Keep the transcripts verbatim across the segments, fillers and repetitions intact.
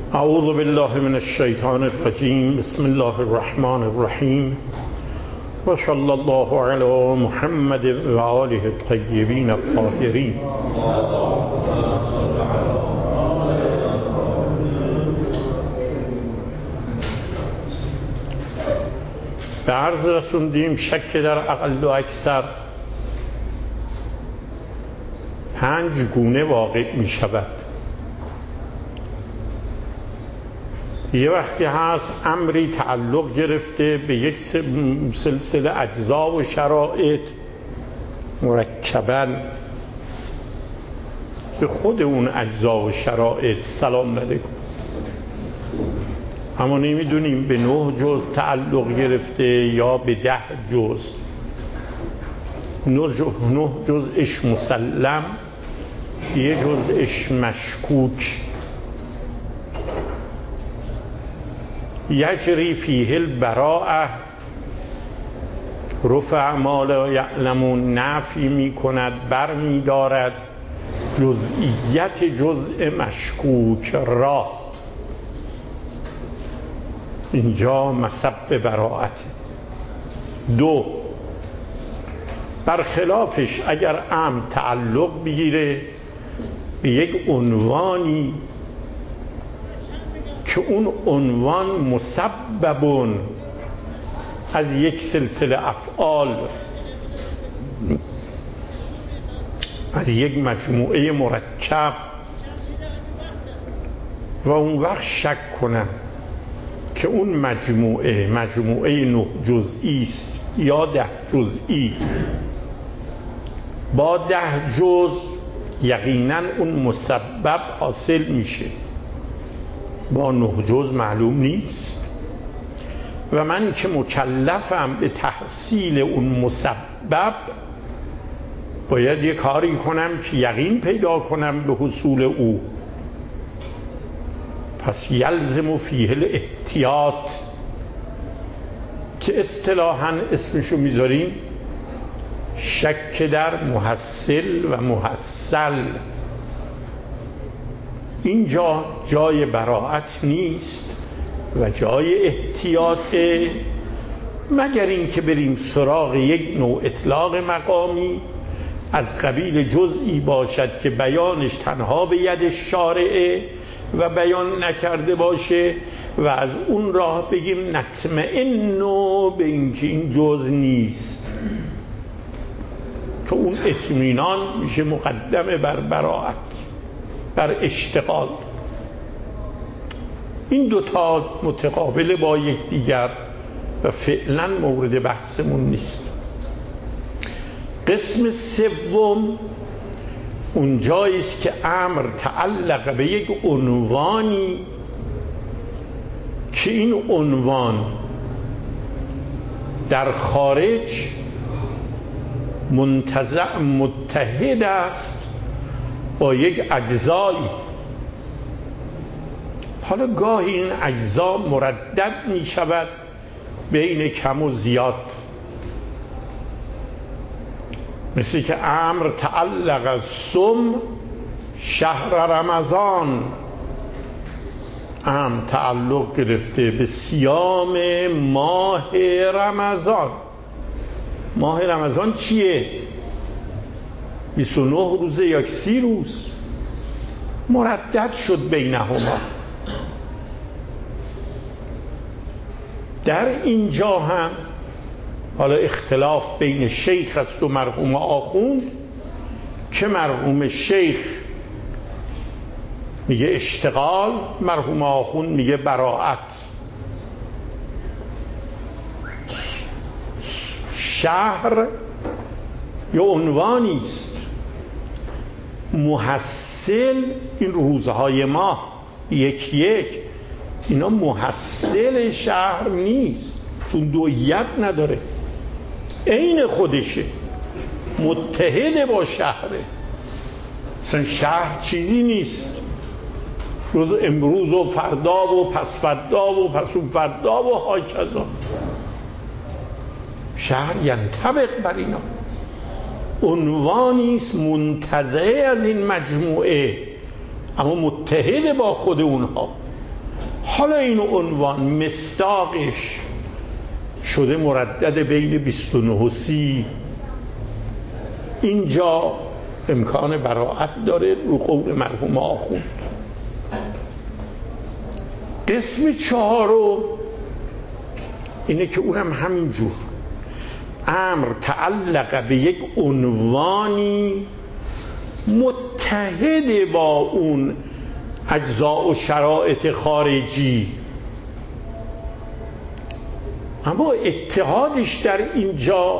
اعوذ بالله من الشیطان الرجیم. بسم الله الرحمن الرحیم و صلی الله علی محمد و آله الطیبین الطاهرین. به عرض رسوندیم شک در اقل و اکثر پنج گونه واقع می شود. یه وقتی هست امری تعلق گرفته به یک سلسله اجزا و شرایط مرکباً به خود اون اجزا و شرایط سلام علیکم، اما نمیدونیم به نه جز تعلق گرفته یا به ده جز. نه جزش مسلم، یه جزش مشکوک. یجری فیه البراءه، رفع ما لا یعلمون، نفی می کند بر می دارد جزئیت جزء مشکوک را. اینجا مسبب براءت. دو، برخلافش اگر امر تعلق بگیره به یک عنوانی که اون عنوان مسبب از یک سلسله افعال، از یک مجموعه مرکب، و اون وقت شک کنم که اون مجموعه مجموعه نه جزئی است یا ده جزئی. با ده جز یقینا اون مسبب حاصل میشه، با نه جز معلوم نیست. و من که مکلفم به تحصیل اون مسبب باید یه کاری کنم که یقین پیدا کنم به حصول او. پس یلزم فیه الاحتیاط، که اصطلاحاً اسمشو میذاریم شک در محصل و محصل. اینجا جای براءت نیست و جای احتیاطه، مگر این که بریم سراغ یک نوع اطلاق مقامی از قبیل جزئی باشد که بیانش تنها به ید شارعه و بیان نکرده باشه و از اون راه بگیم نطمئن به اینکه این جز نیست، که اون اطمینان میشه مقدمه بر براءت، بر اشتغال. این دوتا متقابل با یک دیگر و فعلا مورد بحثمون نیست. قسم سوم اونجایی است که امر تعلق به یک عنوانی که این عنوان در خارج منتزع متحد است با یک اجزایی. حالا گاهی این اجزا مردد می شود بین کم و زیاد، مثل که امر تعلق از صم شهر رمضان، امر تعلق گرفته به صیام ماه رمضان. ماه رمضان چیه؟ بیست و نه روزه یا سی روز؟ مردد شد بینهما. در اینجا هم حالا اختلاف بین شیخ است و مرحوم آخوند، که مرحوم شیخ میگه اشتغال، مرحوم آخوند میگه براءت. شهر یه عنوانی است، محصل این روزهای ماه یک یک، اینا محصل شهر نیست، چون دویت نداره، عین خودشه، متحد با شهره. مثلا شهر چیزی نیست روز امروز و فردا و پس فردا و پسون فردا و هاکذا. شهر ینطبق بر اینا، عنوانی است منتزع از این مجموعه اما متحد با خود اونها. حالا این عنوان مصداقش شده مردد بین بیست و نه و سی. اینجا امکان براعت داره رو قول مرحوم آخوند. قسم چهارم اینه که اونم همینجور امر تعلق به یک عنوانی متحد با اون اجزاء و شرایط خارجی، اما اتحادش در اینجا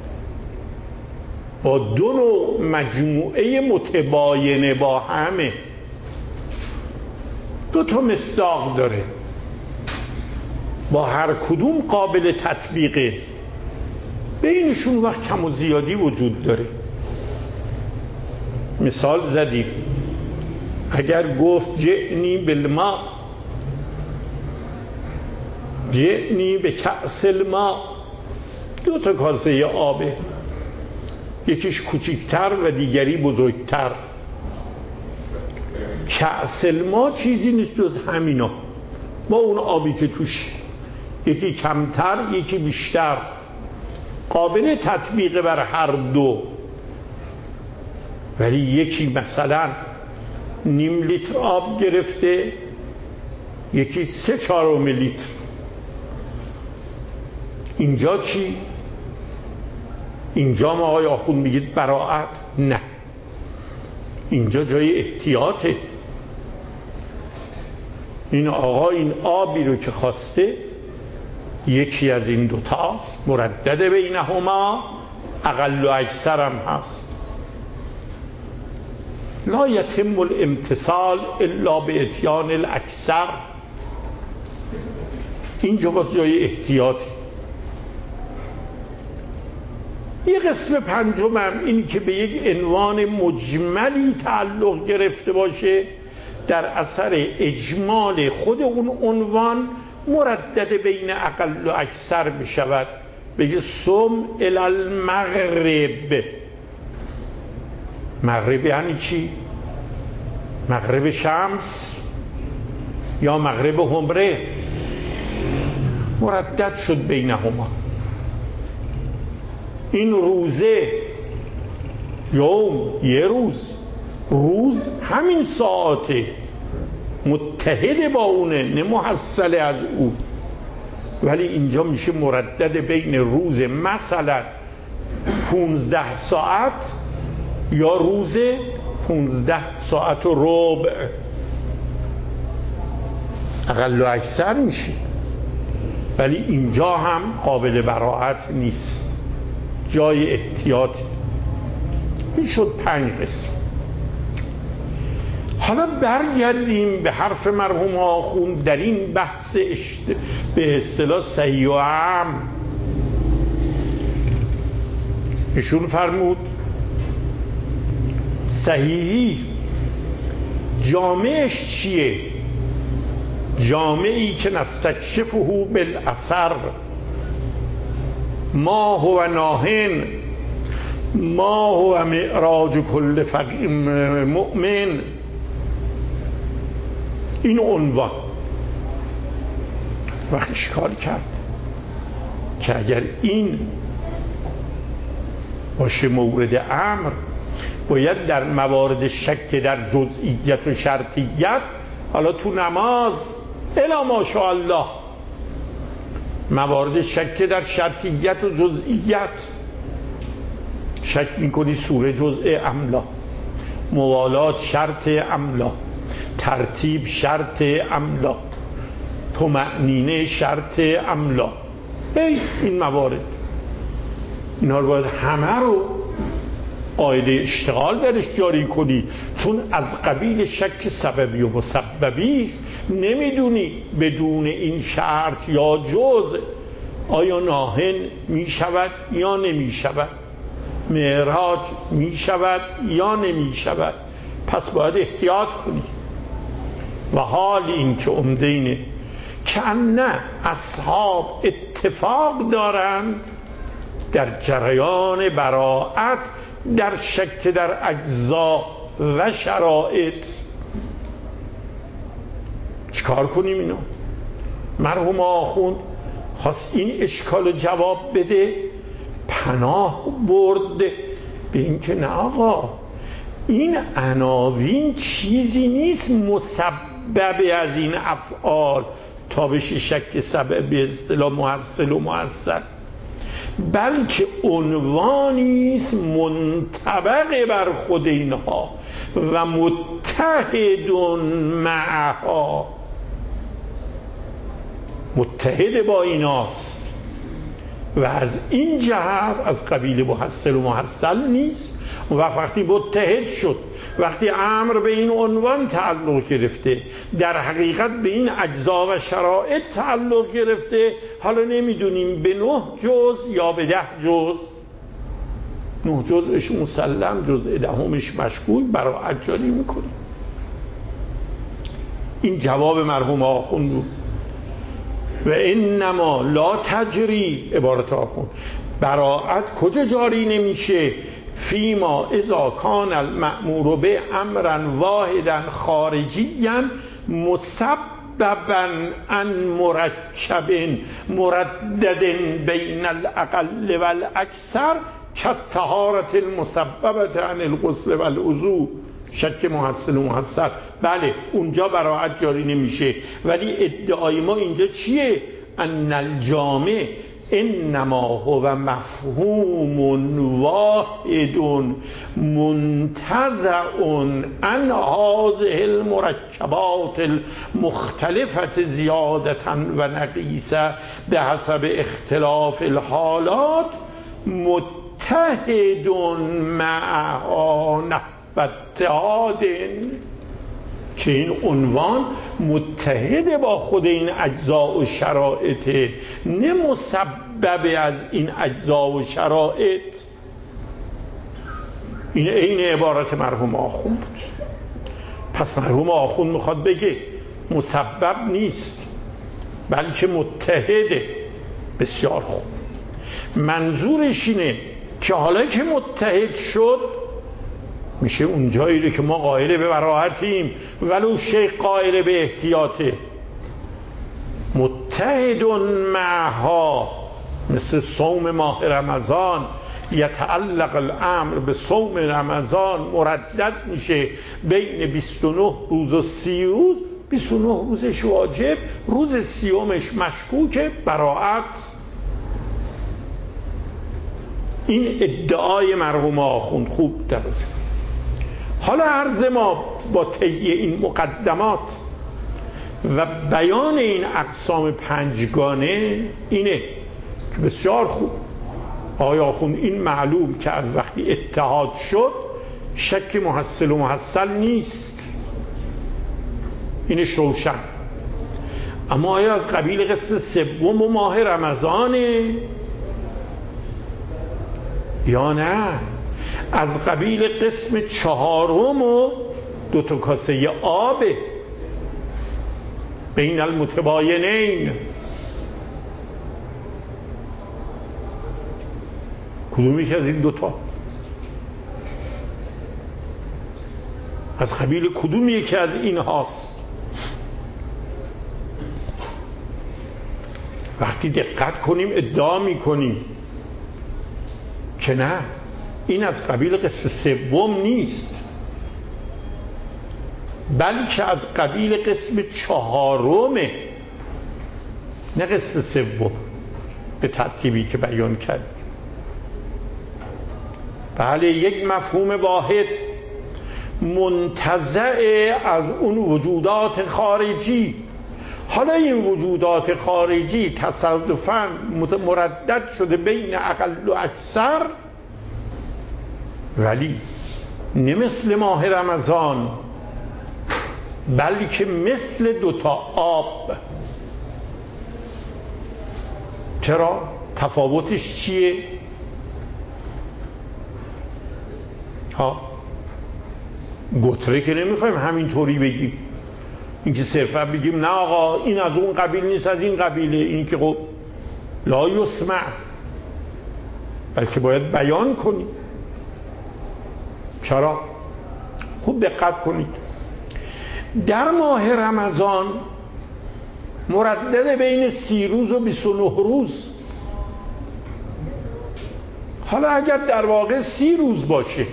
با دو نوع مجموعه متباینه با همه. دو تا مصداق داره، با هر کدوم قابل تطبیقه، بینشون وقت کم و زیادی وجود داره. مثال زدیم، اگر گفت جئنی بالماء، جئنی به کأس الماء، دو تا کاسه آبه، یکیش کوچکتر و دیگری بزرگتر. کأس الماء چیزی نیست جز همینا، با اون آبی که توش، یکی کمتر یکی بیشتر، قابل تطبیق بر هر دو. ولی یکی مثلا نیم لیتر آب گرفته، یکی سه چهارم لیتر. اینجا چی؟ اینجا ما آقای آخوند میگید براعت؟ نه، اینجا جای احتیاطه. این آقا این آبی رو که خواسته یکی از این دوتاست، مردد بینهما، اقل و اکثر هم هست. لا یتم الامتصال الا به اتیان الاکثر. اینجا باز جای احتیاطی. یه قسم پنجم هم اینی که به یک عنوان مجملی تعلق گرفته باشه، در اثر اجمال خود اون عنوان مردد بین اقل و اکثر بشود. بگه سم الی المغرب. مغرب یعنی چی؟ مغرب شمس یا مغرب حمره؟ مردد شد بینهما. این روزه یوم، یه روز، روز همین ساعته، متحد با اونه، نه محصل از او. ولی اینجا میشه مردد بین روز مثلا پونزده ساعت یا روز پونزده ساعت و ربع، اقل و اکثر میشه. ولی اینجا هم قابل براعت نیست، جای احتیاط. این شد پنج قسم. حالا برگردیم به حرف مرحوم آخوند در این بحث اشت... به اصطلاح صحیح و عام. ایشون فرمود صحیحی جامعش چیه؟ جامعی که نستکشفه بالاثر، ما هو ناهن، ما هو معراج کل فقیر مؤمن. این عنوان وقت اشکال کرد که اگر این باشه مورد امر، باید در موارد شک در جزئیت و شرطیت، حالا تو نماز الا ماشاءالله، موارد شک در شرطیت و جزئیت، شک میکنی سوره جزء املا، موالات شرط املا، ترتیب شرط املا، طمأنینه شرط املا. ای این موارد، اینا رو باید همه رو قاعده اشتغال درش جاری کنی، چون از قبیل شک سببی و مسببی است. نمیدونی بدون این شرط یا جز آیا ناهن می شود یا نمی شود، معراج می شود یا نمی شود. پس باید احتیاط کنی. و حال این که عمده اینه که نه اصحاب اتفاق دارند در جریان براعت در شک در اجزا و شرایط. چیکار کنیم اینو؟ مرحوم آخوند خواست این اشکال جواب بده، پناه برد به این که نه آقا، این عناوین چیزی نیست مسبب از این افعال تا بشه شک سبب به اصطلاح محصل و محصل، بلکه عنوانی است منطبق بر خود اینها و متحد معها، متحد با ایناست و از این جهت از قبیل محصل و محصل نیست. و وقتی متحد شد، وقتی امر به این عنوان تعلق گرفته، در حقیقت به این اجزا و شرایط تعلق گرفته، حالا نمیدونیم به نه جز یا به ده جز، نه جزش مسلم، جزء دهمش مشکوک، براءت جاری میکنیم. این جواب مرحوم آخوند بود. و انما لا تجری، عبارت آخوند، براءت کجا جاری نمیشه؟ فیما اذا کان المأمور به امرا واحدا خارجیا مسببا عن مرکب مردد بین الاقل والاکثر كالطهارة المسببة عن الغسل والوضوء، شک محصل و محصل. بله اونجا براءت جاری نمیشه، ولی ادعای ما اینجا چیه؟ ان الجامع انما هو مفهوم واحد منتزع عن هذه المرکبات المختلفة زیادة و نقیصة بحسب اختلاف الحالات متحد معها و اتحاد، که این عنوان متحد با خود این اجزا و شرایط، نه مسبب از این اجزا و شرایط. این عین عبارت مرحوم آخوند بود. پس مرحوم آخوند میخواد بگه مسبب نیست بلکه متحده. بسیار خوب، منظورش اینه که حالا که متحد شد میشه اون جایی که ما قائل به براءتیم ولو شیخ قائل به احتیاطه، متحد معها، مثل صوم ماه رمضان، یتعلق الامر به صوم رمضان، مردد میشه بین بیست و نه روز و سی روز، بیست و نه روزش واجب، روز سیومش مشکوکه، براءت. این ادعای مرحوم آخوند خوب درست. حالا عرض ما با طی این مقدمات و بیان این اقسام پنجگانه اینه که بسیار خوب آقای آخوند این معلوم که از وقتی اتحاد شد شک محصل و محصل نیست، اینش روشن. اما آیا از قبیل قسم سوم و ماه رمضانه یا نه از قبیل قسم چهارم و دو تا کاسه آبه بین المتباینین؟ کدومی که از این دوتا؟ از قبیل کدومی که از این هاست؟ وقتی دقت کنیم ادعا میکنیم که نه این از قبیل قسم سوم نیست بلکه از قبیل قسم چهارمه، نه قسم سوم به ترتیبی که بیان کردیم. بله یک مفهوم واحد منتزع از اون وجودات خارجی. حالا این وجودات خارجی تصادفاً مردد شده بین اقل و اکثر، ولی نه مثل ماه رمضان بلکه مثل دوتا آب. چرا؟ تفاوتش چیه؟ ها گتره که نمیخوایم همینطوری بگیم، این که صرفا بگیم نه آقا این از اون قبیل نیست از این قبیله، این که خب لا یسمع، بلکه باید بیان کنیم. چرا؟ خوب دقت کنید، در ماه رمضان مردد بین سی روز و بیست و نه روز. حالا اگر در واقع سی روز باشه،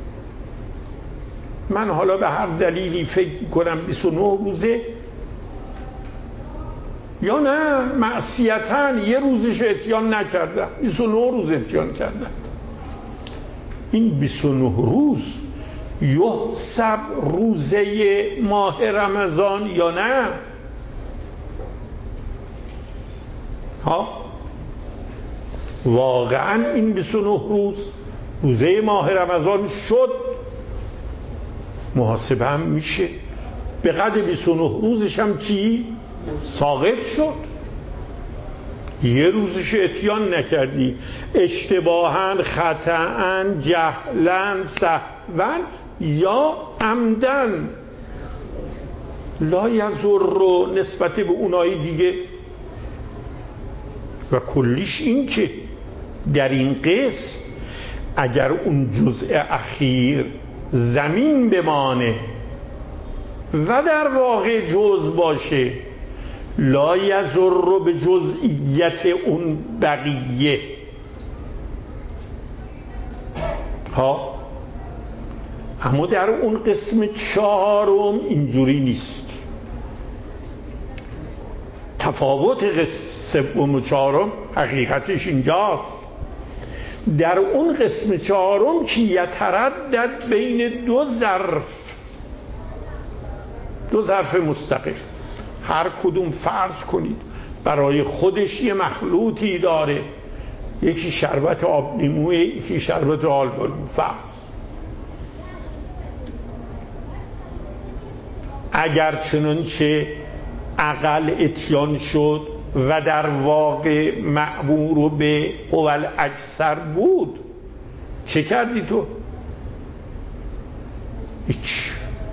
من حالا به هر دلیلی فکر کنم بیست و نه روزه، یا نه معصیتاً یه روزش اتیان نکردم، بیست و نه روز اتیان کردم، این بیست و نه روز یحسب روزه ماه رمضان یا نه؟ ها واقعا این بیست و نه روز روزه ماه رمضان شد، محاسبه هم میشه به قدر بیست و نه روزش هم چی؟ ساقط شد. یه روزش اتیان نکردی، اشتباهاً، خطاً، جهلاً، سهواً یا عمدن، لا یضر رو نسبت به اونای دیگه. و کلیش این که در این قسم اگر اون جزء اخیر زمین بمانه و در واقع جزء باشه، لا یضر به جزئیت اون بقیه. ها اما در اون قسم چهارم اینجوری نیست. تفاوت قسم سوم و چهارم حقیقتش اینجاست. در اون قسم چهارم که یتردد بین دو ظرف، دو ظرف مستقل، هر کدوم فرض کنید برای خودش یه مخلوطی داره، یکی شربت آب لیموه، یکی شربت آلبالو، فرض. اگر چنانچه عقل اتیان شد و در واقع مأمور به اول اکثر بود، چه کردی تو؟ هیچ.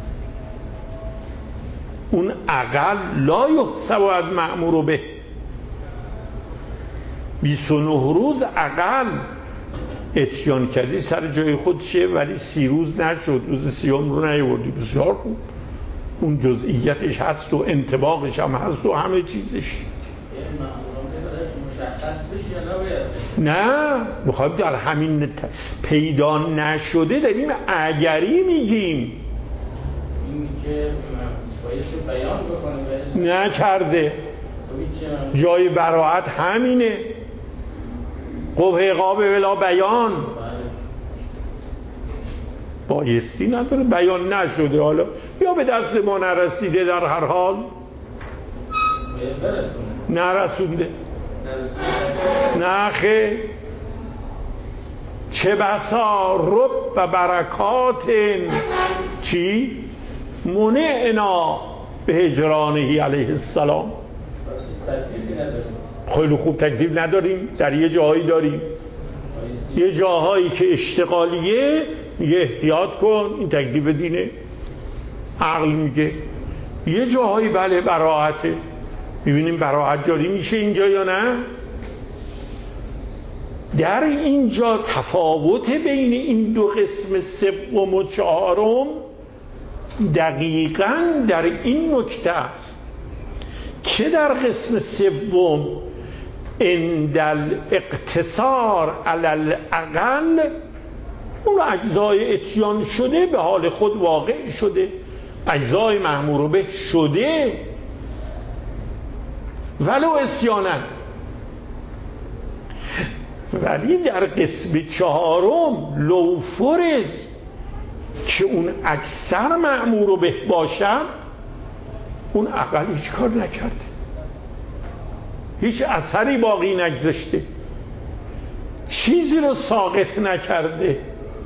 اون عقل لا یحسب از مأمور به. بیست و نه روز عقل اتیان کردی، سر جای خودشه، ولی سی روز نشد، روز سیام رو نیوردی، بسیار خوب، اون جزئیاتش هست و انطباقش هم هست و همه چیزش. نه میخوایم در همین پیدا نشده داریم اگری میگیم، این که باید بیان بکنه نکرده. جای براعت همینه، قبه قابه ولا بیان، بایستی نداره، بیان نشده، حالا یا به دست ما نرسیده، در هر حال نرسونده. نه خیر، چه بسا رب و برکات چی؟ منعنا به هجرانهی علیه السلام. خیلی خوب تکلیف نداریم، در یه جاهایی داریم، یه جاهایی که اشتغالیه میگه احتیاط کن، این تکلیف دینه، عقل میگه. یه جاهایی بله براعته، ببینیم براعت جاری میشه اینجا یا نه. در اینجا تفاوت بین این دو قسم سوم و چهارم دقیقاً در این نکته است که در قسم سوم عند الاقتصار علی الاقل اون اجزای اتیان شده به حال خود واقع شده، اجزای مأمور به شده ولو اسیانن. ولی در قسم چهارم لو فرض که اون اکثر مأمور به باشد، اون اقل هیچ کار نکرده، هیچ اثری باقی نگذاشته، چیزی رو ساقط نکرده،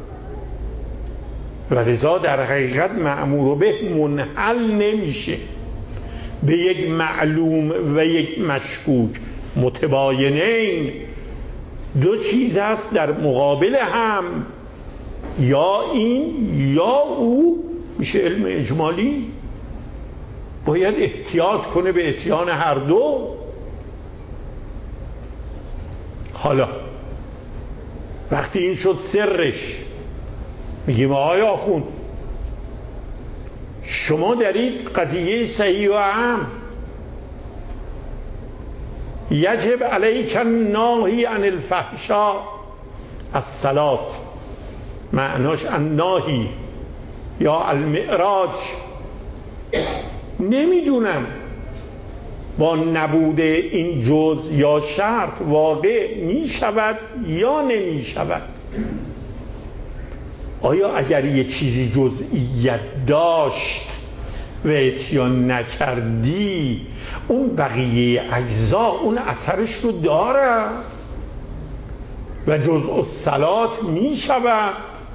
و لذا در حقیقت مأمور به منحل نمیشه به یک معلوم و یک مشکوک، متباینین، دو چیز هست در مقابل هم، یا این یا او، میشه علم اجمالی، باید احتیاط کنه به اتیان هر دو. حالا وقتی این شد سرش، میگیم آقای آخوند شما دارید قضیه صحیح و عام یجب علیک الناهی عن الفحشاء الصلاة، معناش الناهی یا المعراج. نمیدونم با نبود این جز یا شرط واقع می شود یا نمی شود. آیا اگر یه چیزی جزئیت داشت و اتیان نکردی اون بقیه اجزا اون اثرش رو دارد و جزء الصلات می شود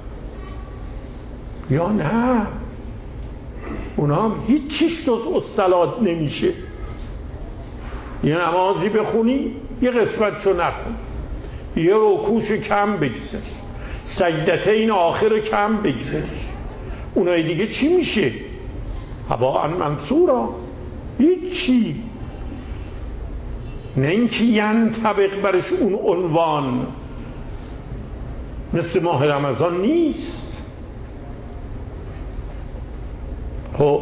یا نه؟ اونا هم هیچیش جزء الصلات نمیشه. یه نمازی بخونی یه قسمتشو نخون، یه رکوعشو کم بگذاری، سجدتین آخر کم بگذاری، اونای دیگه چی میشه؟ هباء منثورا، هیچی. نه اینکه ینطبق برش اون عنوان، مثل ماه رمضان نیست. خب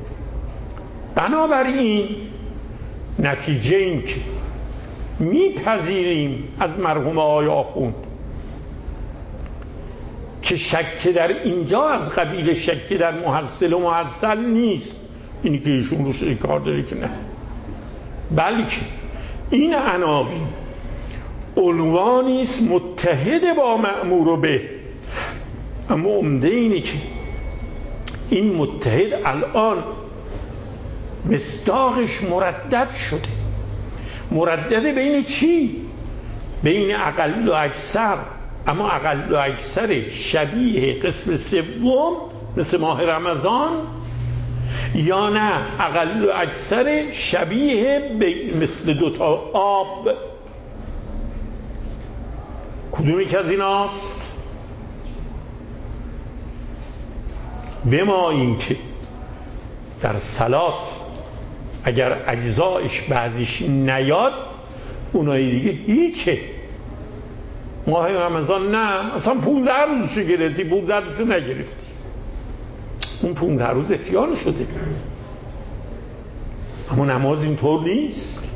بنابراین نتیجه این که میپذیریم از مرحوم آقای آخوند که شک در اینجا از قبیل شک در محصل و محصل نیست، اینی که ایشون روش کار داره که نه، بلکه این عناوین عنوانی است متحد با مأمور به. اما عمده اینه که این متحد الان مصداقش مردد شده. مردده بین چی؟ بین اقل و اکثر. اما اقل و اکثر شبیه قسم سوم مثل ماه رمضان، یا نه اقل و اکثر شبیه مثل دوتا آب. کدوم یک از ایناست؟ به ما این که در صلات اگر اجزایش بعضیش نیاد اونایی دیگه هیچه. ماه رمضان نه، اصلا پونزده روزشو گرفتی، پونزده روزشو نگرفتی، اون پونزده روز اتیان شده. اما نماز اینطور نیست.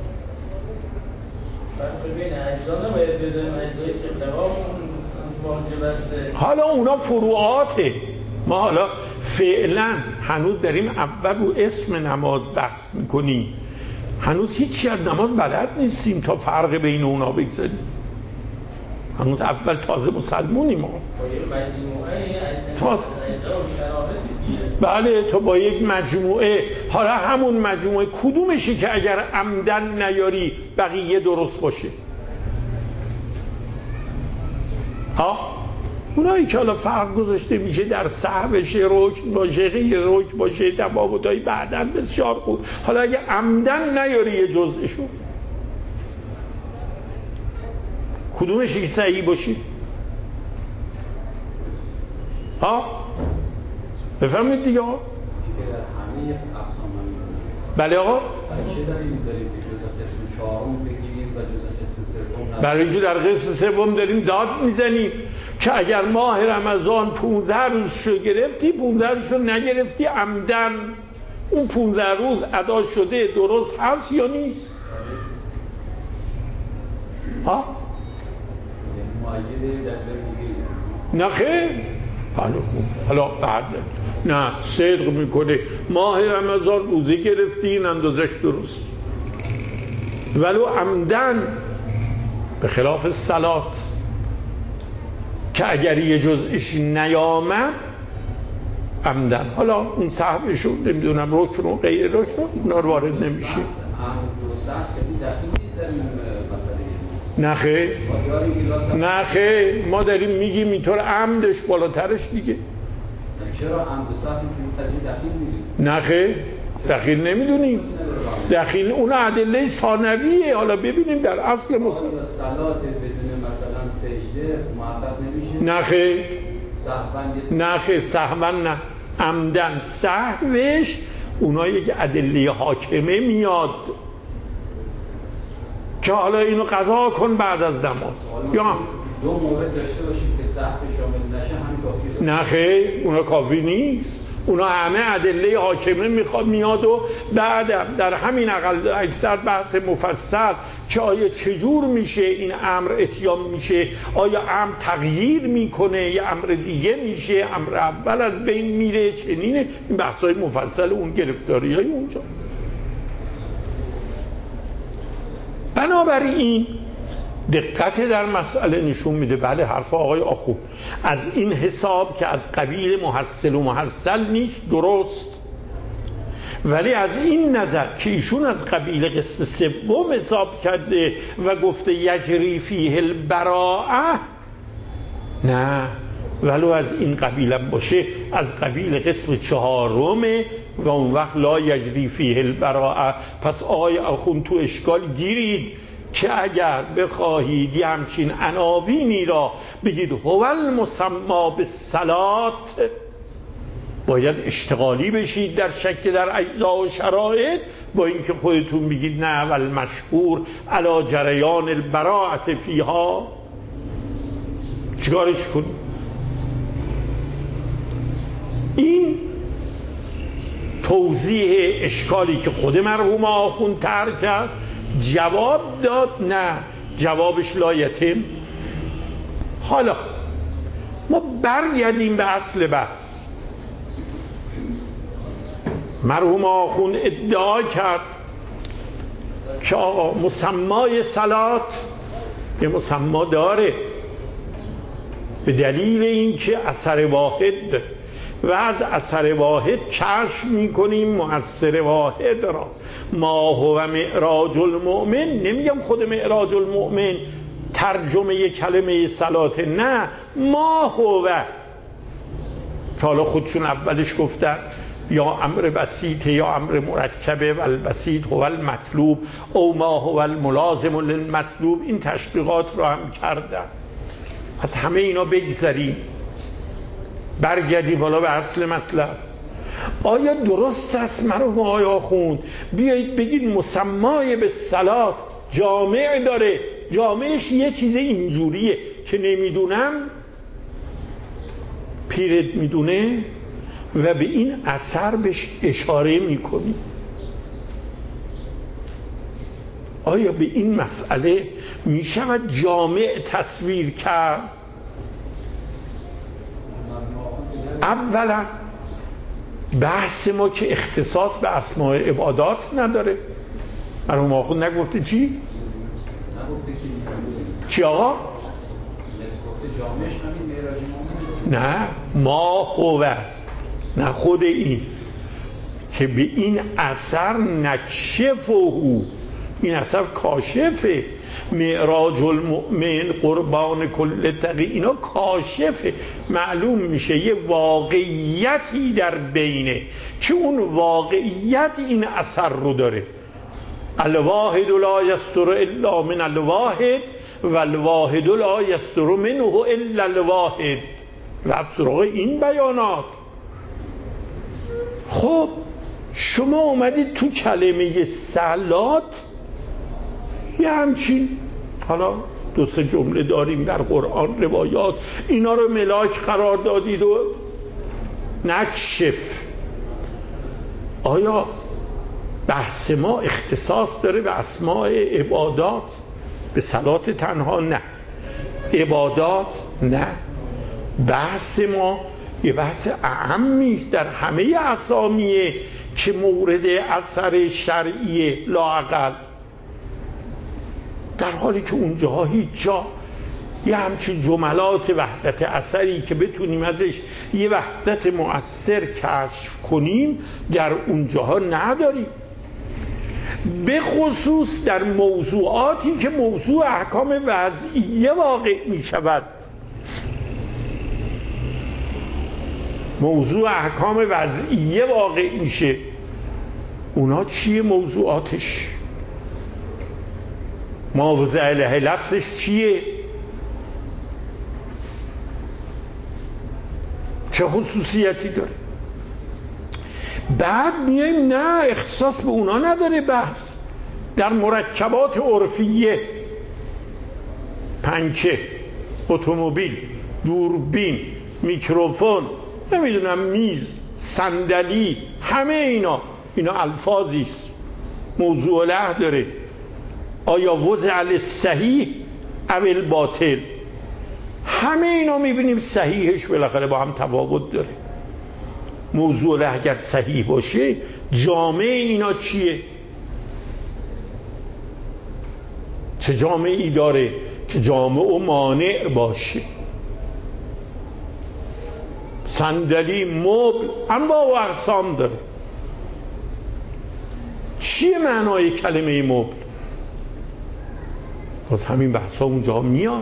حالا اونا فروعاته. ما حالا فعلا هنوز داریم اول رو اسم نماز بحث میکنیم، هنوز هیچی از نماز بلد نیستیم تا فرق بین اونا بگذاریم. هنوز اول تازه مسلمونیم ما. تازه بله، تو با یک مجموعه، حالا همون مجموعه کدومشی که اگر عمدن نیاری بقیه درست باشه؟ ها اونایی که حالا فرق گذاشته میشه در سهوش رکن باشه، غیر رکن باشه، تفاوتای بعداً بسیار خوب. حالا اگه عمدن نیاری یه جزءشو، کدومشی که صحیح باشه؟ ها بفهمید دیگه ها. بله آقا، برای که در قسم سوم داریم داد میزنیم که اگر ماه رمضان پونزده روزشو گرفتی، پونزده روزشو نگرفتی عمدن، اون پونزده روز ادا شده درست هست یا نیست؟ ها؟ نه خیر. حالا بعد نه صدق میکنه ماه رمضان روزه گرفتی، این اندازش درست، ولو عمدن، به خلاف صلات که اگر یه جزءش نیامد عمدن، حالا اون سهوشو نمیدونم رکن و غیر رکن اونا رو وارد نمیشیم. نه خیر، نه خیر، ما داریم میگیم اینطور عمدش بالاترش دیگه. چرا عمد و صحو که قضیه دخیل میدونیم؟ نه خیر، دخیل نمیدونیم. دخیل اون ادله ثانویه. حالا ببینیم در اصل مسلم صلات بدون مثلا سجده محقق نمیشه؟ نه خیر، سهوا نه خیر، سهوا نه، عمدن. سهوش اونایی که ادله حاکمه میاد که حالا اینو قضا کن بعد از نماز، یا دو مورد داشته باشیم که سهو شامل نشه همین کافیه؟ نه خیر، اونا کافی نیست. اونا همه ادله حاکمه میخواد میاد و بعد در همین اقل اکثر بحث مفصل که آیا چجور میشه این امر اتیان میشه، آیا امر تغییر میکنه یا امر دیگه میشه، امر اول از بین میره، چنینه. این بحثای مفصل اون گرفتاری های اونجا. بنابراین دقت در مسئله نشون میده بله حرف آقای آخوند از این حساب که از قبیل محصل و محصل نیست درست، ولی از این نظر که ایشون از قبیل قسم سوم حساب کرده و گفته یجری فیه البراءه، نه، ولو از این قبیل باشه از قبیل قسم چهارمه و اون وقت لا یجری فیه البراءه. پس آقای آخوند تو اشکال گیرید که اگر بخواهید یه همچین عناوینی را بگید هو المسما بالصلات، باید اشتغالی بشید در شک در اجزا و شرایط، با اینکه خودتون بگید نه والمشهور علی جریان البراءة فیها. چیکارش کنید؟ این توضیح اشکالی که خود مرحوم آخوند طرح کرد. جواب داد نه، جوابش لایتم. حالا ما برگردیم به اصل بحث. مرحوم آخوند ادعا کرد که آقا مسمای صلات یه مسما داره به دلیل اینکه اثر واحد داره و از اثر واحد کشف میکنیم مؤثر واحد را. ما هو معراج المؤمن، نمیگم خود معراج المؤمن ترجمه کلمه صلات، نه، ما هو که حالا خودشون اولش گفتن یا امر بسیط یا امر مرکبه و البسیط هو المطلوب او ما هو الملازم للمطلوب، این تشبیهات رو هم کردن. از همه اینا بگذریم، برگردیم حالا به اصل مطلب. آیا درست است مرحوم آقای آخوند بیایید بگید مسمای به صلات جامع داره، جامعش یه چیز اینجوریه که نمیدونم پیرت میدونه و به این اثر بهش اشاره میکنی؟ آیا به این مسئله میشود جامع تصویر کرد؟ اولا بحث ما که اختصاص به اسماء عبادات نداره. مرحوم آخوند نگفته چی؟ نگفته که چی آقا؟ گفته جامعش همین معراج مومن. نه، ما هو، نه خود این که به این اثر نکشفه، این اثر کاشفه. معراج المؤمن قربان کل تقی، اینا کاشفه، معلوم میشه یه واقعیتی در بینه که اون واقعیت این اثر رو داره. الواحد لا یستر الا من الواحد و الواحد لا یستر منه الا الواحد. رفت سراغ این بیانات. خب شما اومدید تو کلمه صلات یه همچین، حالا دو سه جمله داریم در قرآن روایات، اینا رو ملاک قرار دادید و نکشف. آیا بحث ما اختصاص داره به اسماء عبادات؟ به صلات تنها نه، عبادات نه. بحث ما یه بحث اعمی است در همه اسامیه که مورد اثر شرعیه لااقل، در حالی که اونجاها هیچ جا یه همچین جملات وحدت اثری که بتونیم ازش یه وحدت مؤثر کشف کنیم در اونجاها نداریم، به خصوص در موضوعاتی که موضوع احکام وضعیه واقع می شود. موضوع احکام وضعیه واقع میشه، اونا چیه موضوعاتش؟ معاوضه علیه لفظش چیه؟ چه خصوصیتی داره؟ بعد میایم نه اختصاص به اونا نداره بحث. در مرکبات عرفیه، پنکه، اتومبیل، دوربین، میکروفون، نمیدونم میز، صندلی، همه اینا اینا الفاظی است، موضوع له داره. آیا وضع الصحیح او الباطل، همه اینا میبینیم صحیحش بالاخره با هم تفاوت داره. موضوع له اگر صحیح باشه جامعه اینا چیه؟ چه جامعه‌ای داره که جامعه و مانع باشه؟ صندلی، مبل، انواع و اقسام داره. چیه معنای کلمه مبل؟ باز همین بحثا اونجا میاد.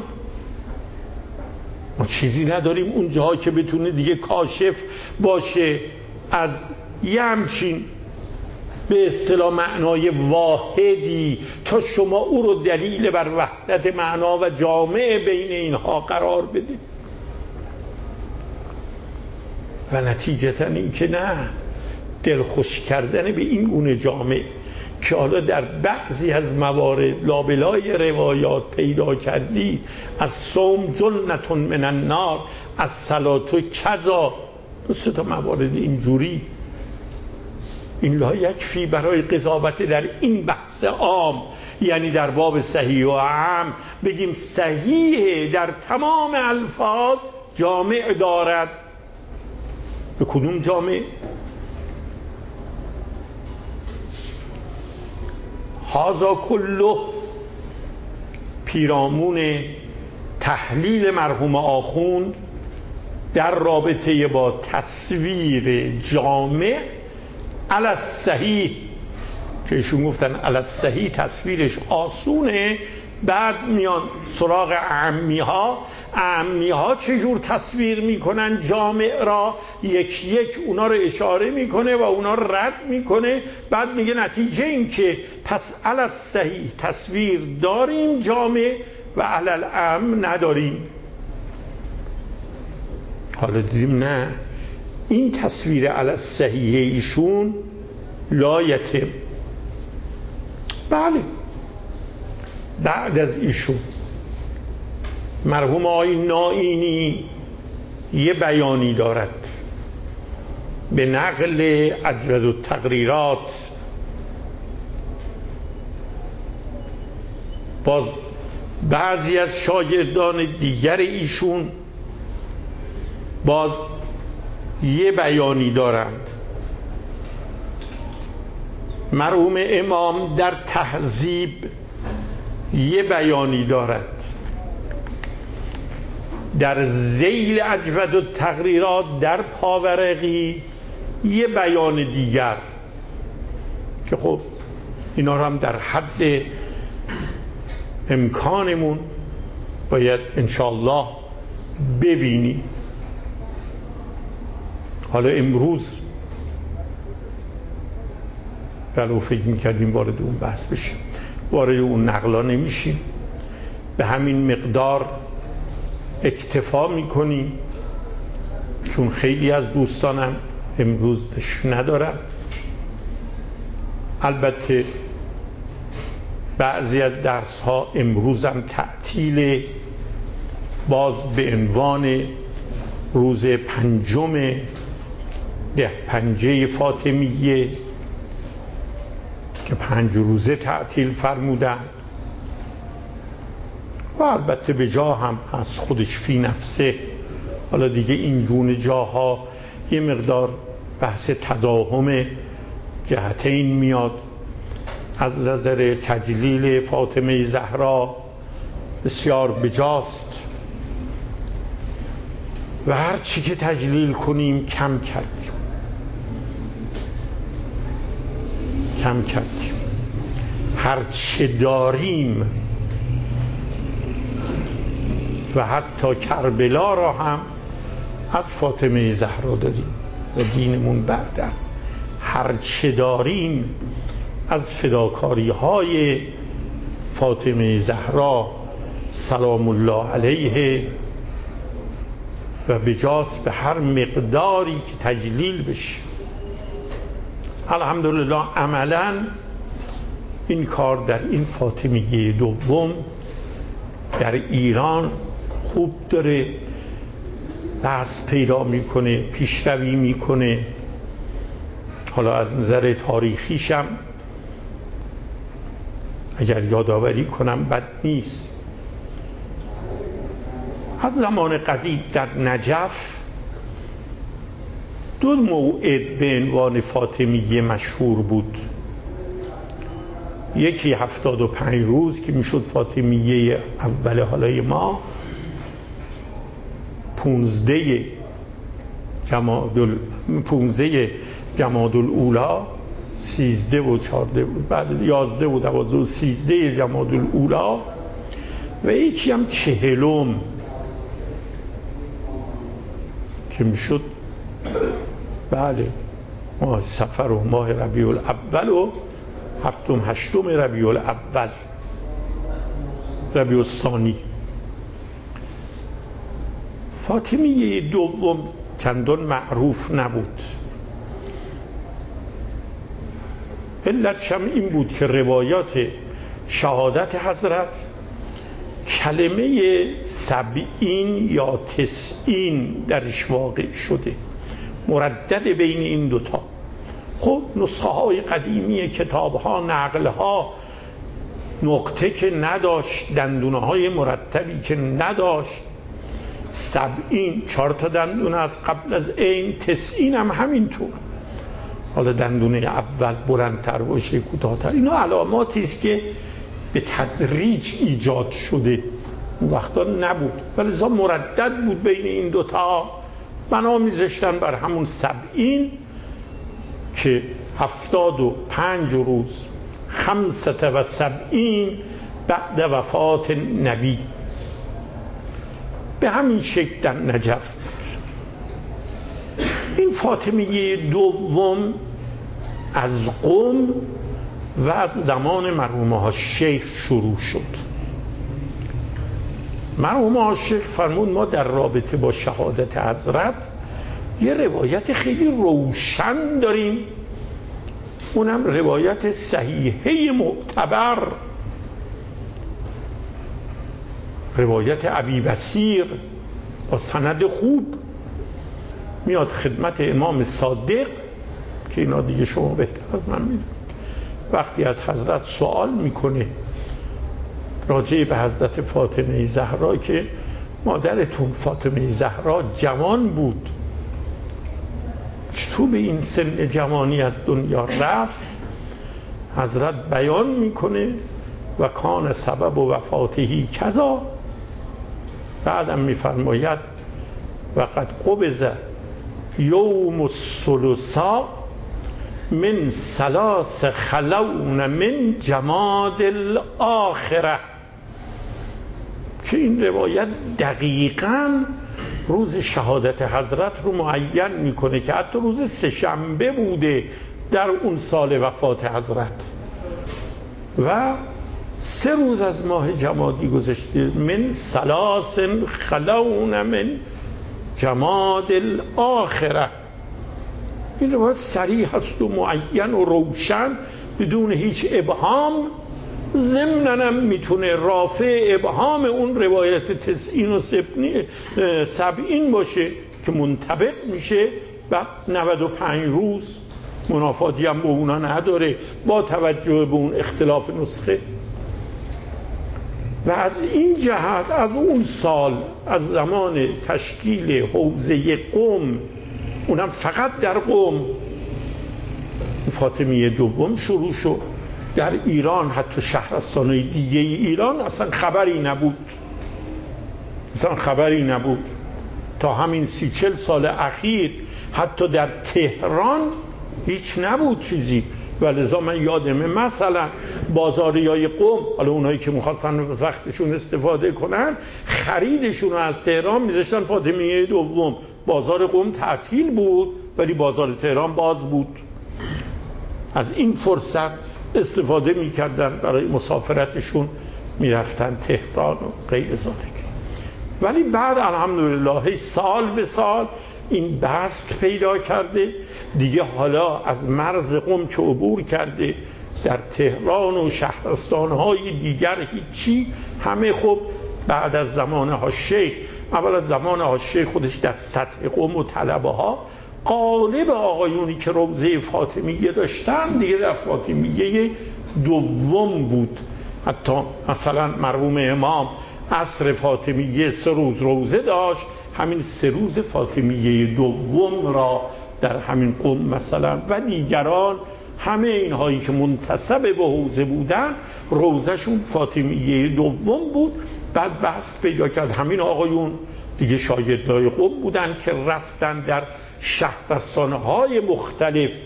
ما چیزی نداریم اونجا که بتونه دیگه کاشف باشه از یه همچین به اصطلاح معنای واحدی تا شما او رو دلیل بر وحدت معنا و جامعه بین اینها قرار بده. و نتیجتا این که نه، دلخوش کردن به این گونه جامعه که حالا در بعضی از موارد لابلای روایات پیدا کردی، از صوم جنتون من النار، از صلات کذا، دو سه تا موارد اینجوری، این لا یکفی برای قضاوت در این بحث عام، یعنی در باب صحیح و عام بگیم صحیح در تمام الفاظ جامع دارد. به کدوم جامع؟ هذا کله پیرامون تحلیل مرحوم آخوند در رابطه با تصویر جامع علی الصحیح، که ایشون گفتن علی الصحیح تصویرش آسونه. بعد میان سراغ اعمی ها. اعمی ها چجور تصویر میکنن جامع را؟ یک یک اونا رو اشاره میکنه و اونا رو رد میکنه. بعد میگه نتیجه این که پس علی الصحیح تصویر داریم جامع و علی الاعم نداریم. حالا دیدیم نه، این تصویر علی الصحیح ایشون لا یتم. بله، بعد از ایشون مرحوم آقای نائینی یه بیانی دارد به نقل اجود التقریرات. باز بعضی از شاگردان دیگر ایشون باز یه بیانی دارند. مرحوم امام در تهذیب یه بیانی دارد. در ذیل اجود التقریرات در پاورقی یه بیان دیگر که خب اینا رو هم در حد امکانمون باید انشاءالله ببینیم. حالا امروز ولو فکر میکردیم وارد اون بحث بشیم، وارد اون نقلا نمیشیم، به همین مقدار اکتفا میکنیم، چون خیلی از دوستانم امروز تشریف ندارم. البته بعضی از درس ها امروز هم تعطیل، باز به عنوان روز پنجم ده پنجه فاطمیه که پنج روزه تعطیل فرمودن. و البته به جا هم از خودش فی نفسه. حالا دیگه این گونه جاها یه مقدار بحث تزاحم جهتین میاد. از نظر تجلیل فاطمه زهرا بسیار بجاست و هر چی که تجلیل کنیم کم کردیم کم کردیم هر چه داریم و حتی کربلا را هم از فاطمه زهرا داریم و دینمون بعد هر چه داریم از فداکاری های فاطمه زهرا سلام الله علیه و بجاست به هر مقداری که تجلیل بشه. الحمدلله عملا این کار در این فاطمیه دوم در ایران خوب داره بحث پیدا میکنه، پیشروی میکنه حالا از نظر تاریخیشم اگر یادآوری کنم بد نیست، از زمان قدیم در نجف دو موعد به عنوان فاطمیه مشهور بود. یکی هفتاد و پنج روز که میشد فاطمیه اول حالای ما، پونزده جمادل پونزده جمادل اولا، سیزده و چارده بود، بعد یازده و دوازده و سیزده جمادل اولا، و یکی هم چهلم که میشد بله ماه صفر و ماه ربیع الاول و هفتم هشتم ربیع الاول، ربیع الثانی. فاطمیه دوم چندان معروف نبود. علتش هم این بود که روایات شهادت حضرت کلمه سبعین یا تسعین درش واقع شده، مردد بین این دوتا. خب نسخه های قدیمی کتاب ها، نقل ها، نقطه که نداشت، دندونه های مرتبی که نداشت، سبعین چهار تا دندونه از قبل از عین، تسعین هم همینطور، حالا دندونه اول بلندتر باشه کوتاه‌تر، اینا علاماتی است که به تدریج ایجاد شده، اون وقتا نبود، ولی لذا مردد بود بین این دوتا. بنا میذاشتن بر همون سبعین که هفتاد و پنج روز، خمسة و سبعین بعد وفات نبی، به همین شکل در نجف بود. این فاطمیه دوم از قم و از زمان مرحوم ها شیخ شروع شد. مرحوم ها شیخ فرمود ما در رابطه با شهادت حضرت یه روایت خیلی روشن داریم، اونم روایت صحیحه معتبر، روایت ابی بصیر با سند خوب میاد خدمت امام صادق، که اینا دیگه شما بهتر از من میدونید. وقتی از حضرت سوال میکنه راجع به حضرت فاطمه زهرا که مادرتون فاطمه زهرا جوان بود، چطور به این سن جوانی از دنیا رفت؟ حضرت بیان میکنه و کان سبب و وفاتهی کذا، بعدم میفرماید و قد قبض یوم الثلاثاء من ثلاث خلون من جماد الاخره، که این روایت دقیقاً روز شهادت حضرت رو معین میکنه که حتی روز سه‌شنبه بوده در اون سال وفات حضرت و سه روز از ماه جمادی گذشته، من ثلاث خلون من جماد الاخره. این روایت صریح هست و معین و روشن بدون هیچ ابهام. ضمناً میتونه رافع ابهام اون روایت تسعین و سبعین باشه که منطبق میشه و نود و پنج روز، منافاتی هم با اونا نداره با توجه به اون اختلاف نسخه. و از این جهت از اون سال، از زمان تشکیل حوزه قم، اونم فقط در قم، فاطمیه دوم شروع شد. در ایران حتی شهرستان‌های دیگه ایران اصلا خبری نبود، اصلا خبری نبود تا همین سی چل سال اخیر. حتی در تهران هیچ نبود چیزی. ولذا من یادمه مثلا بازاریای قم، حالا اونایی که می‌خواستن وقتشون استفاده کنن، خریدشون رو از تهران می‌ذاشتن فاطمیه دوم. بازار قم تعطیل بود ولی بازار تهران باز بود. از این فرصت استفاده می‌کردن برای مسافرتشون، می‌رفتن تهران و غیر ذالک. ولی بعد الحمدلله سال به سال این بسط پیدا کرده دیگه. حالا از مرز قم که عبور کرده در تهران و شهرستان‌های دیگر هیچی، همه خب بعد از زمان ها شیخ، اول از زمان ها شیخ خودش در سطح قم و طلبه ها قالب آقایونی که روضه فاطمیه داشتن دیگه در فاطمیه دوم بود. حتی مثلا مرحوم امام عصر فاطمیه سه روز روضه داشت، همین سه روز فاطمیه دوم را در همین قم مثلا و دیگران همه اینهایی که منتسب به حوزه بودن روضهشون فاطمیه دوم بود. بعد بحث پیدا کرد همین آقایون دیگه شاگردای قم بودن که رفتن در شهرستانهای مختلف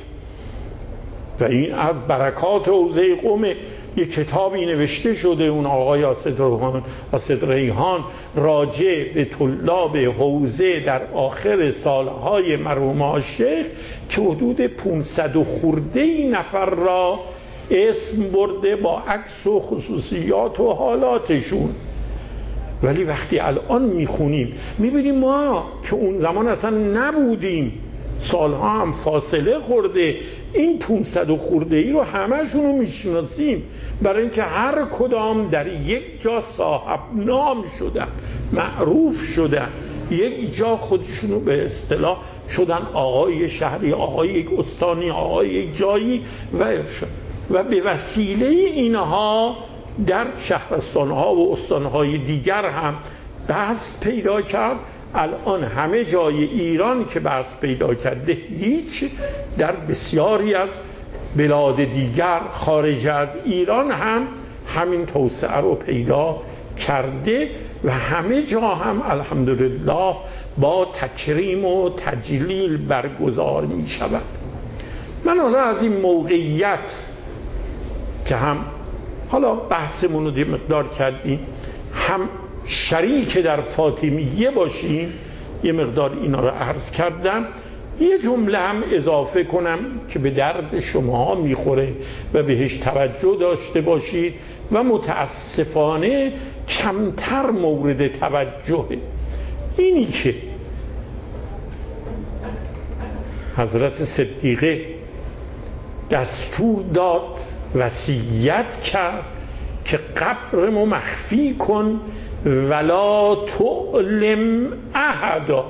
و این از برکات حوزه قم. یک کتابی نوشته شده اون آقای اسد ریحان اسد ریحان راجع به طلاب حوزه در آخر سالهای مرحوم شیخ که حدود پانصد و خورده نفر را اسم برده با عکس و خصوصیات و حالاتشون. ولی وقتی الان میخونیم میبینیم ما که اون زمان اصلا نبودیم، سالها هم فاصله خورده، این پانصد و خورده ای رو همشون رو میشناسیم، برای اینکه هر کدام در یک جا صاحب نام شدن، معروف شدن، یک جا خودشونو به اصطلاح شدن آقای شهری، آقای یک استانی، آقای یک جایی و ارشاد. و به وسیله اینها در شهرستانها و استانهای دیگر هم بحث پیدا کرد. الان همه جای ایران که بحث پیدا کرده هیچ، در بسیاری از بلاد دیگر خارج از ایران هم همین توسعه رو پیدا کرده و همه جا هم الحمدلله با تکریم و تجلیل برگزار می شود. من حالا از این موقعیت که هم حالا بحثمون رو مقدار کردیم، هم شریک در فاطمیه باشیم، یه مقدار اینا رو عرض کردم. یه جمله هم اضافه کنم که به درد شما میخوره و بهش توجه داشته باشید و متاسفانه کمتر مورد توجهه. اینی که حضرت صدیقه دستور داد، وصیت کرد که قبرمو مخفی کن ولا تعلم احدا،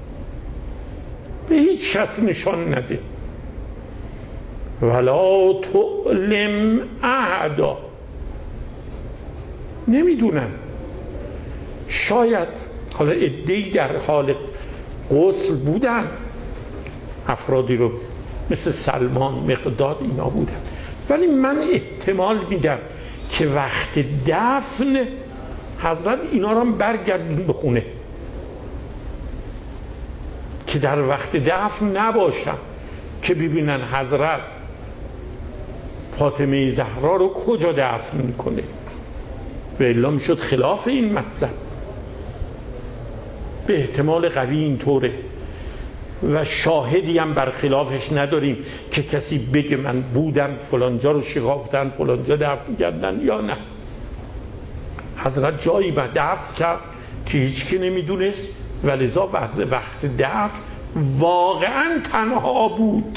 به هیچ کس نشان نده، ولا تعلم احدا. نمیدونم، شاید حالا عده‌ای در حال غسل بودن، افرادی رو مثل سلمان، مقداد اینا بودن، ولی من احتمال میدم که وقت دفن حضرت اینا رو برگردون به خونه، که در وقت دفن نباشن که ببینن حضرت فاطمه زهرا رو کجا دفن میکنه، و الا میشد خلاف این مطلب. به احتمال قوی اینطوره و شاهدی هم برخلافش نداریم که کسی بگه من بودم فلانجا رو شکافتن، فلانجا دفن کردن یا نه. حضرت جایی به دفن کرد که هیچ کی نمیدونست، ولذا وقت دفن واقعا تنها بود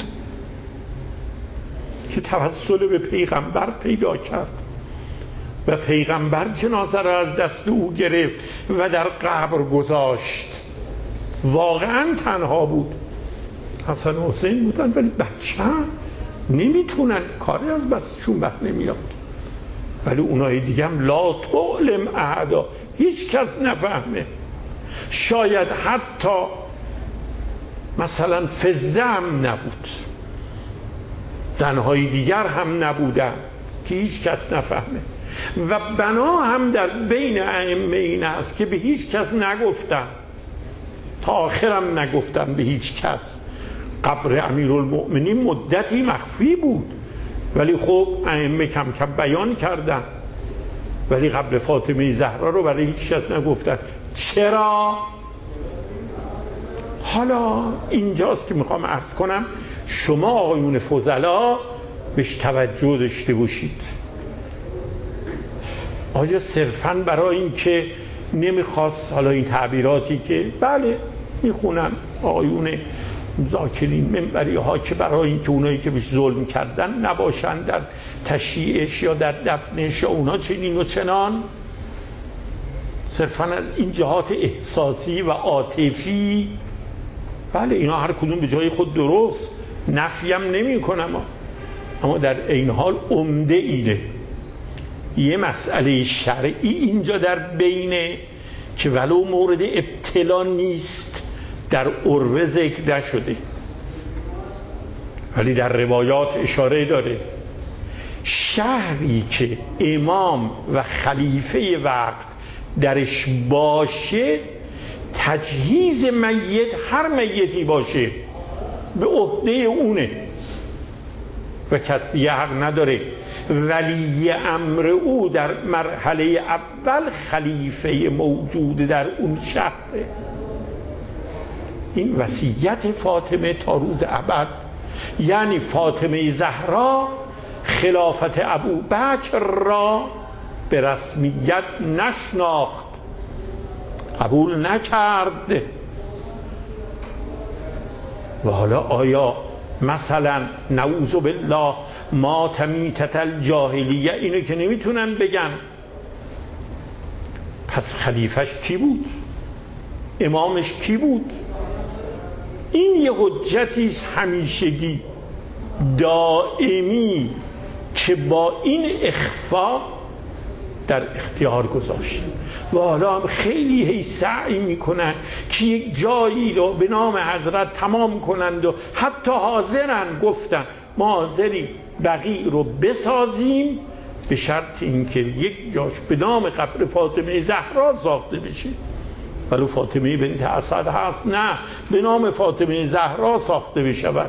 که توسل به پیغمبر پیدا کرد و پیغمبر جنازه را از دست او گرفت و در قبر گذاشت. واقعا تنها بود. حسن و حسین بودن ولی بچه هم نمیتونن، کاری از بسشون بر نمیاد. ولی اونای دیگه هم لا تعلم احدا، هیچ کس نفهمه. شاید حتی مثلا فزه هم نبود، زنهای دیگر هم نبودن که هیچ کس نفهمه. و بنا هم در بین ائمه این است که به هیچ کس نگفتن، تا آخرم نگفتن به هیچ کس. قبر امیرالمؤمنین مدتی مخفی بود ولی خب ائمه کم کم بیان کردن، ولی قبر فاطمه زهرا رو برای هیچ کس نگفتن. چرا؟ حالا اینجاست که میخوام عرض کنم شما آقایون فضلا بهش توجه داشته باشید. آیا صرفاً برای این که نمیخواست، حالا این تعبیراتی که بله میخونن آقایون ذاکرین منبری ها، که برای این که اونایی که بهش ظلم کردن نباشن در تشییعش یا در دفنش یا اونا چنین و چنان، صرفاً از این جهات احساسی و عاطفی بله اینا هر کدوم به جای خود درست، نفیم نمی کنم، اما در این حال عمده اینه یه مسئله شرعی اینجا در بینه که ولو مورد ابتلا نیست، در عرف ذکر نشده ولی در روایات اشاره داره. شهری که امام و خلیفه وقت درش باشه، تجهیز میت، هر میتی باشه، به عهده اونه و کس دیگه حق نداره. ولی امر او در مرحله اول خلیفه موجود در اون شهره. این وصیت فاطمه تا روز ابد، یعنی فاطمه زهرا خلافت ابوبکر را به رسمیت نشناخت، قبول نکرد. و حالا آیا مثلا نعوذ بالله ماتمیتت الجاهلیه اینو که نمیتونن بگن، پس خلیفش کی بود؟ امامش کی بود؟ این یه حجتی است همیشگی دائمی که با این اخفا در اختیار گذاشت و حالا هم خیلی هی سعی میکنن که یک جایی رو به نام حضرت تمام کنند و حتی حاضرن، گفتن ما حاضریم بقیع رو بسازیم به شرط اینکه یک جاش به نام قبر فاطمه زهرا ساخته بشه. ولو فاطمه بنت اسد هست، نه، به نام فاطمه زهرا ساخته بشود.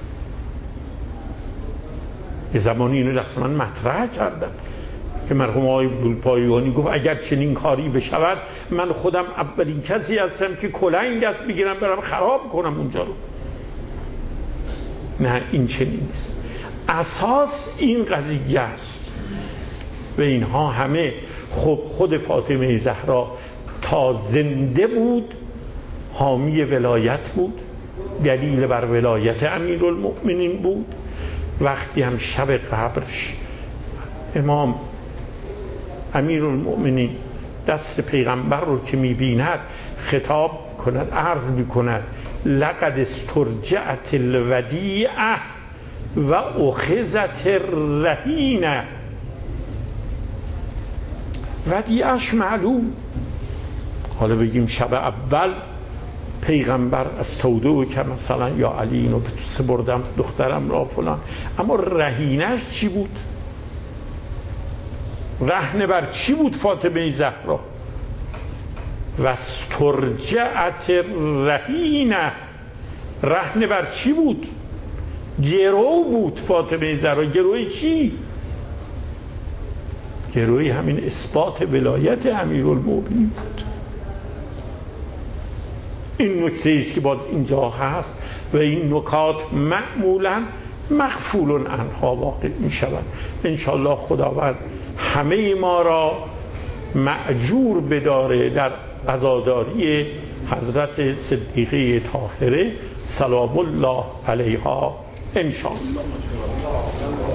یه زمانی اینو رسما مطرح کردن که مرحوم آقای عبدالپایگانی گفت اگر چنین کاری بشود من خودم اولین کسی هستم که کلنگ دست بگیرم برم خراب کنم اونجا رو. نه، این چنین نیست. اساس این قضیه است و اینها همه. خب خود فاطمه زهرا تا زنده بود حامی ولایت بود، دلیل بر ولایت امیرالمؤمنین بود. وقتی هم شب قبرش امام امیرالمؤمنین دست پیغمبر رو که میبیند خطاب کند، عرض میکند لقد استرجعت الودیعه و اخذت الرهینه. ودیعش معلوم. حالا بگیم شب اول پیغمبر از توده که مثلا یا علی اینو سپردم دخترم را فلان، اما رهینش چی بود؟ رهن بر چی بود فاطمه زهرا؟ و استرجعت الرهینه، رهن بر چی بود؟ گرو بود فاطمه زهرا. گروی چی؟ گروی همین اثبات ولایت امیرالمؤمنین بود. این نکته است که باز اینجا هست و این نکات معمولا مغفول عنها واقع می شود. انشاءالله خداوند همه ما را مأجور بداره در عزاداری حضرت صدیقه طاهره سلام الله علیها انشاءالله.